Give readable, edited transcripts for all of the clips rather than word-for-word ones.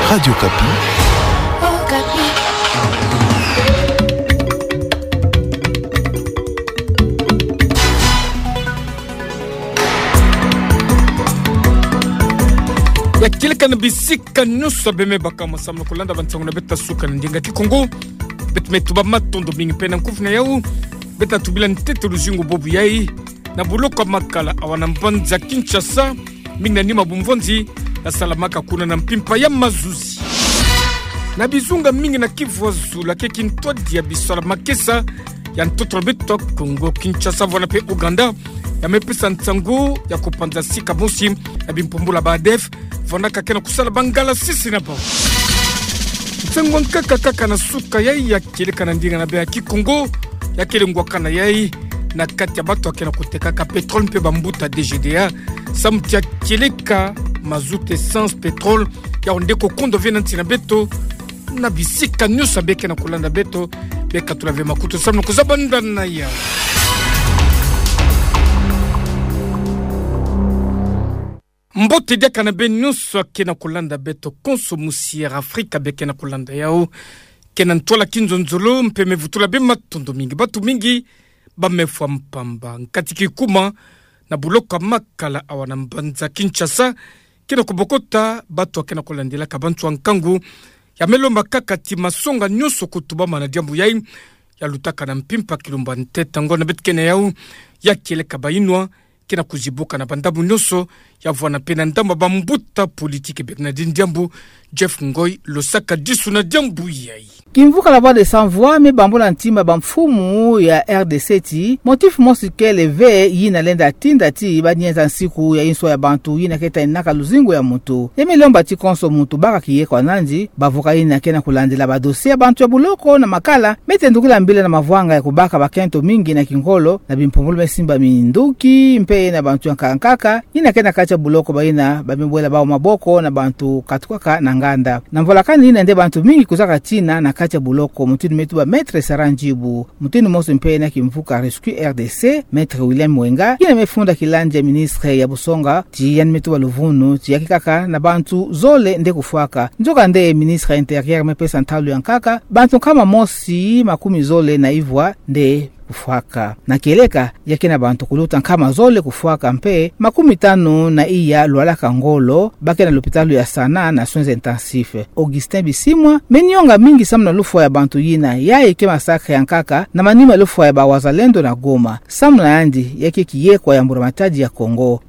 Radio Kapi. Ya kile kana bisika nyuso beme baka masamno kulanda bantangu na beta suka ndinga kikongo bet metuba matondo mingi pena nkufuna yau beta tubila ntete luzingu bobu yai na buloko makala awana mbanza Kinshasa mingi nima bumvonzi na salamaka kuna na mpimpa ya mazuzi na bizunga mingi na Kivu Zula keki ntwadi ya bisola makesa ya ntoto beto Kongo Kinshasa vona pe Uganda ya mepesa ntangu ya kupanza sika mosi ya bimpumbula badef vona kakena kusala bangala sisi na bao ntangu nkaka na suka yai ya kileka na ndinga na bea Kikongo ya kile ngwakana yai na kati ya bato akena kutekaka petrole mpe bambuta DGDA samtia kileka mazout essence petrole ya ondeko kondo vena ntina beto na bisika nyusa beke na kulanda beto beka tulave makuto samno kuzabanda na ya mbote dia kana be nyusa kena kulanda beto konsomusier Afrika beke na kulanda yao kena ntola kinzonzolo mpeme vutula be matondo mingi batu mingi bamefwa mpamba nkatiki kuma na buloka makala awana mbanza Kinshasa kena kubokota batu akena kulandela kabantu wankangu ya melomba kakati masonga nyoso kutubama na diambu yai ya lutaka na mpimpa kilumba nteta ngona betkene yau ya kile kabainwa kena kuzibuka na bandabu nyoso ya vwana pena ndamba bambuta politiki Bernardine Diambu Jeff Ngoi losaka disu na diambu yai Kimvuka la voix de sans voix me bambola ntima bamfumu ya RDC ti motif mosike leve yina lenda tinda ti banyeza nsiku ya inso ya bantu yina keta inaka luzingo ya mutu yemelomba ti konso mutu baka kiye kwa nanji bavoka yina kena kulandela ba dossier bantu ya buloko na makala metendukila mbile na mavwanga ya kubaka bakento mingi na kingolo na bimpumulu mesimba minduki mpe na bantu ya kankaka yina kena kacha buloko bayina bamibwela bao maboko na bantu katukaka na nganda na mvolakani yina nde bantu mingi kuzaka tina na kacha buloko mutini metuba maître Saranjibu mutini moso mpena kimvuka rescue RDC maître William Mwenga yina mefunda kilanja ministre ya Busonga ti yan metuba luvunu ti yakikaka na bantu zole nde kufuaka njoka nde ministre intérieur mepesa ntalu yankaka bantu kama mosi makumi zole na ivwa nde kufuaka na keleka yake na bantu kuluta kama zole kufuaka mpe makumi tano na iya lualaka ngolo bake na l'hôpital ya Sana na soins intensifs Augustin Bisimwa menyonga mingi samna lufu ya bantu yina yae ke masakre yankaka na manima lufu ya bawazalendo na Goma samna andi yake kiyekwa ya mburamataji ya Kongo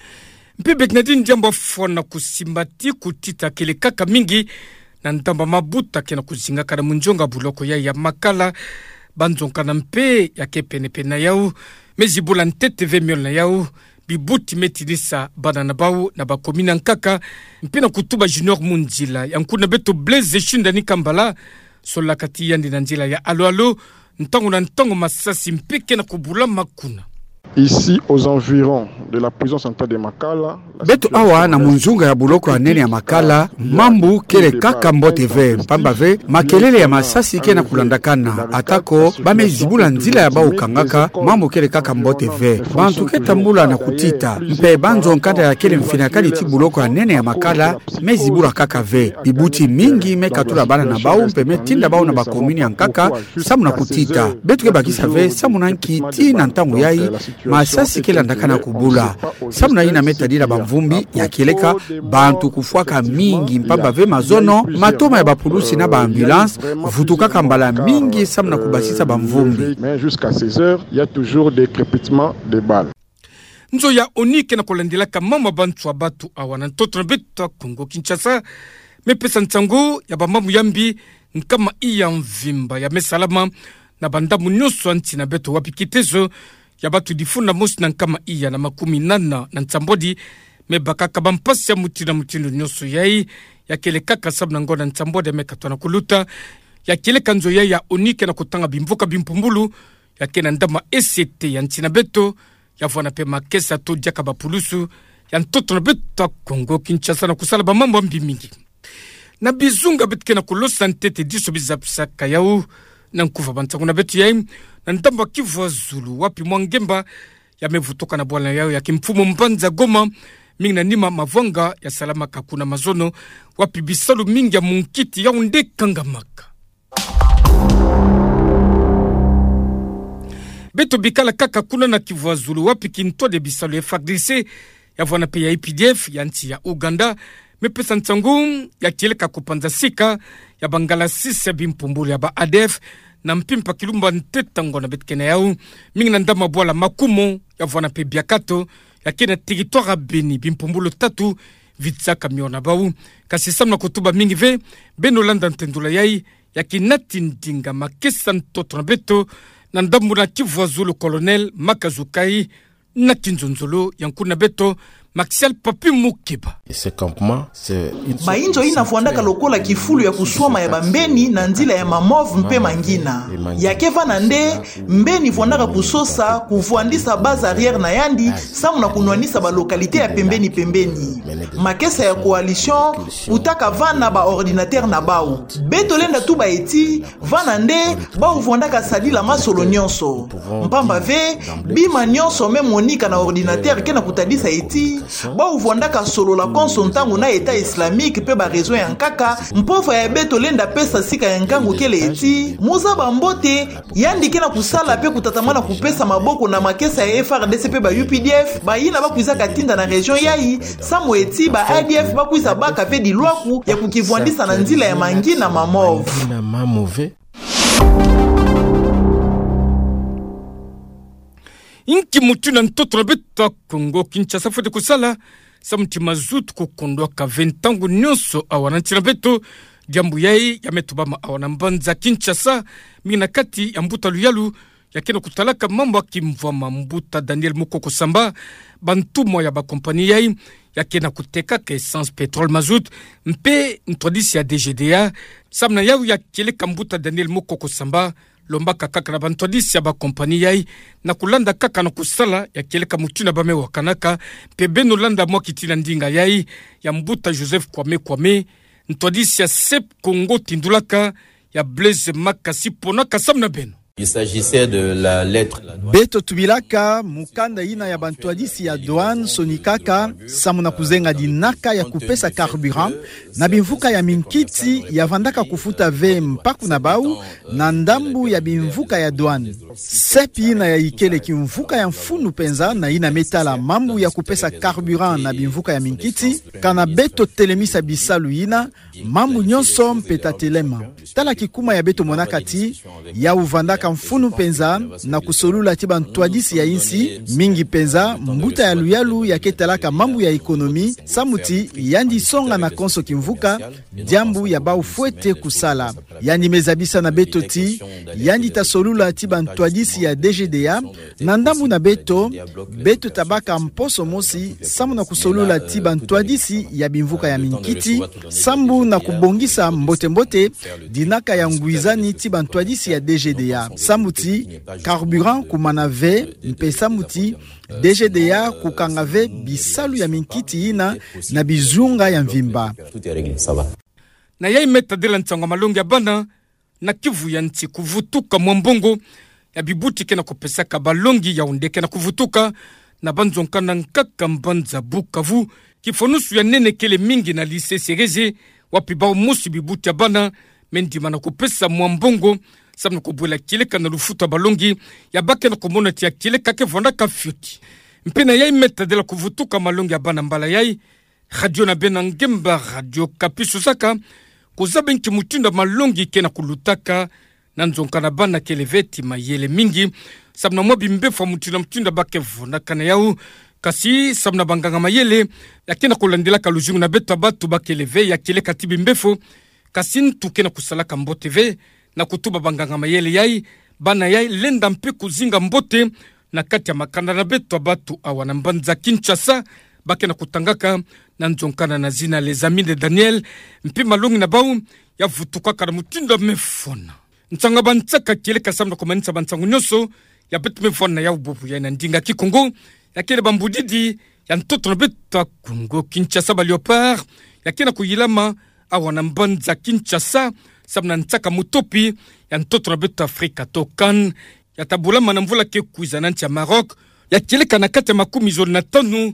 mpe Bernardine Diambu fona kusimbati kutita kele kaka mingi na ntamba mabuta kena kuzinga kana munjonga buloko ya makala banzonka na mpe yake penepena yau mezibula ntete vemiol na yau bibuti metidisa banana bau na bakomina nkaka mpe na kutuba Junior Munzila yankuna beto Blaise Shinda ni Kambala sola kati yandi na nzila ya alo ntango na ntango masasi mpeke na kubula makuna ici aux environs de la prison centrale de Makala beto awa na munzunga ya buloko ya nene ya Makala mambu kele kaka mbote ve mpamba ve makelele ya masasi kena kulandakana atako bamezibula nzila ya baukangaka mambu kele kaka mbote ve bantu ketambula na kutita mpe banzo nkanda ya kele mfinakali ti buloko ya nene ya Makala mezibula kaka ve bibuti mingi mekatula bana na bau mpe metinda bau na bakomini ya nkaka samu na kutita betu ke bakisa ve samu na nkiti na ntango yai masasi kela ndakana kubula samna ina metadira bamvumbi ya keleka bantu kufuaka mingi mpamba ve mazono matoma ya bapulusi na baambulance vutuka kambala mingi samna kubasisa bamvumbi mais jusqu'à 16h il y a toujours des crépitements de balles nzo ya onike na kolendela kama bantu abatu awana ntoto na beta Kongo Kinshasa mepesa ntango ya bamamu yambi nkama iya mvimba ya mesalama na bandamu nyoso anti na beto wapikitezo ya batu difuna mosi na nkama iya na makumi nana na ntambodi mebakaka bampasi ya mutindo nyoso yai ya kele kaka sabu na ngona ntambodi ya mekatwana kuluta ya kele kanzo yai ya onike na kutanga bimvuka bimpumbulu ya kena ndama ECT ya ntina beto ya vwana pe makesa to diaka bapulusu ya ntoto na beto Kongo Kinshasa na kusala bamambo mingi na bizunga betke na kulosa ntete diso bizapsaka yau na nkuva bantangu na betu yai na ndamba Kivu Zulu wapi Mwangemba ya mevutoka na bwana yao ya kimfumo mbanza Goma mingi na nima mavwanga ya salama kakuna mazono wapi bisalu mingi ya munkiti Yaoundé kangamaka. Beto bikala kaka kuna na Kivu Zulu wapi kinto de bisalu FARDC ya vwana pe ya EPDF ya nchi ya Uganda mepesa ntangu ya kieleka kupanza sika ya bangala sisi ya bimpumbuli ya ba ADF na mpimpa kilumba ntetango na betkene yao mingi na ndama bwala makumo ya vwana pe biakato ya kena territoire Beni bimpumbulu tatu vitsaka miona bau kasi samna kutuba mingi ve beno landa ntendula yai ya kinati ndinga makesa ntoto na beto na ndambu na Kivu Zulu Colonel Makazukai na kinzonzolo yankuna beto Maxial Papi Mukiba. Ce campement c'est Bainjo inafuandaka lokola kifulu ya kuswama ya bambeni na nzila ya mamov mpe mangina. Yakeva na nde mbeni fuandaka kusosa kufuandisa base arrière na yandi samu na kunwanisa ba lokalite ya pembeni. Makesa ya coalition utaka vana ba ordinateur na bau. Beto lenda tu ba eti vana nde ba ufuandaka salila masolo nyonso. Mpamba ve bima nyonso me monika na ordinateur kena kutadisa eti ba uvondaka solo la konsontangu na eta islamique pe ba réseau ya nkaka mpova ya beto lenda pesa sika ya nkangu kele eti muza bambote yandike na kusala pe kutatamana kupesa maboko na makesa ya FARDC pe ba UPDF ba yina ba kuiza katinda na region yai samo eti ba ADF ba kuiza baka pe dilwaku ya kukivwandisa na nzila ya mangi na mamov inki mutuna ntoto na beta Kongo Kinshasa fote kusala samti mazutu kukondwa ka 20 angu nyonso awananti na beto jambu yai ya metubama awanambanza Kinshasa mina kati ya mbuta luyalu ya kena kutalaka mambo ya kimvwama mbuta Daniel Mukoko Samba bantumo ya ba kompani yai ya kena kuteka ka essence petrol mazut mpe ntwadisi ya DGDA samna yau ya keleka mbuta Daniel Mukoko Samba lomba kaka na bantodisi ya ba kompani yai na kulanda kaka na kusala ya keleka mutuna bame wakanaka pe beno landa mwa kitila ndinga yai ya mbuta Joseph Kwame ntodisi ya Sep Kongo tindulaka ya Blaise Makasi ponaka samna beno. Il s'agissait de la lettre Beto tubilaka mukanda ina ya bantuadisi ya douane sonikaka samuna kuzenga dinaka ya kupesa carburant na bimvuka ya minkiti ya vandaka kufuta ve mpaku na bau na ndambu ya bimvuka ya douane. Sepi ina ya ikele kimvuka ya mfunu penza na ina metala mambu ya kupesa carburant na bimvuka ya minkiti kana beto telemisa bisalu ina mambu nyonso mpeta telema. Tala kikuma ya beto monakati ya uvandaka mfunu penza na kusolula tiba ntwadisi ya insi mingi penza mbuta ya luyalu ya ketalaka mambu ya ekonomi samuti yandi songa na konso kimvuka jambu ya ba ufuete kusala yandi mezabisa na betoti yandi tasolula tiba ntwadisi ya DGDA na ndambu na beto tabaka mposo mosi samu na kusolula tiba ntwadisi ya bimvuka ya minkiti sambu na kubongisa mbote dinaka ya nguizani tiba ntwadisi ya DGDA samuti carburant kumanave mpe samuti DGDA kukangave bisalu ya minkiti ina na bizunga ya mvimba na yai meta de la ntsangwa malongi ya bana na Kivu ya nti kuvutuka mwambongo ya bibuti kena kupesaka balongi ya undeke na kuvutuka na banzonkana nkaka mbanza Bukavu kifonusu ya nene kele mingi na lise sereze wapi bao musi bibuti ya bana mendima na kupesa mwambongo samna kubwela kileka na lufuta balongi ya bake na kumona tia kileka ke vondaka fyuti mpena yai meta de la kuvutuka malongi ya bana mbala yai radio na bena ngemba radio Kapiso saka kuzabe nki mutunda malongi kena kulutaka na nzonkana bana keleveti mayele mingi samna mwabi mbefa mutunda bake vondaka na yau kasi samna banganga mayele ya kena kulandilaka lujungu na beta batu bakeleve ya kileka tibi mbefo kasi ntu kena kusalaka mbote ve na kutuba banganga mayele yai bana yai lenda mpe kuzinga mbote na kati ya makanda na beto batu awana mbanza Kinshasa bake na kutangaka na nzonkana na zina les amis de Daniel mpe malongi na bau ya vutukaka na mutindo mefona ntsanga bantsaka keleka samna kumanisa bantsangu nyoso ya betu mefona ya ububu ya ndinga Kikongo ya kele bambudidi ya ntoto na beto Kongo Kinshasa ba Leopard ya kena kuyilama awana mbanza Kinshasa sabna ntsaka mutopi ya ntoto na beto Afrika tokan ya tabula manamvula ke kuiza nanti ya Maroc ya keleka na kati ya 15 na tanu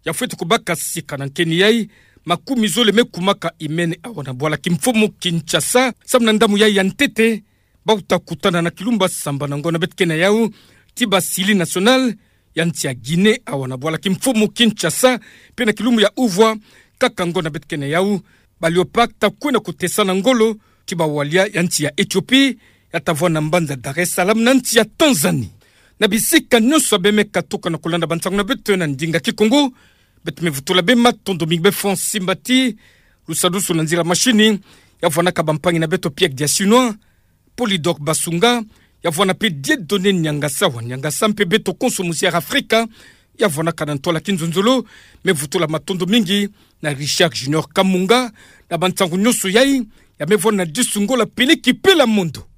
ya fwetu kubaka sika na nkeni yai makumi zole mekumaka imene awana bwala kimfumu Kinshasa samna ndamu yai ya ntete bauta kutana na kilumba samba na ngona betkena yau tiba sili national ya nchi ya Guinea awana bwala kimfumu Kinshasa pena kilumu ya uvwa kaka ngona betkena yau baliopakta kwena kutesana ngolo tiba walia ya nchi ya Ethiopia yatavwa na mbanza Dar es Salaam na nchi ya Tanzania na bisika nyuso beme katoka na kulanda bantangu na beto na ndinga kikongo bet mevutula bema tondo mingbe fon simbati lusadusu na nzira machini yavwana kabampangi na beto Pierre Diasinois Polydor Basunga yavwana pe Dieudonné Nyangasa mpe beto Consommusière Afrika yavwana kanantola kinzonzolo mevutula matondo mingi na Richard Junior Kamunga na bantangu nyuso yai ya mevwana disungola peleki pela mundo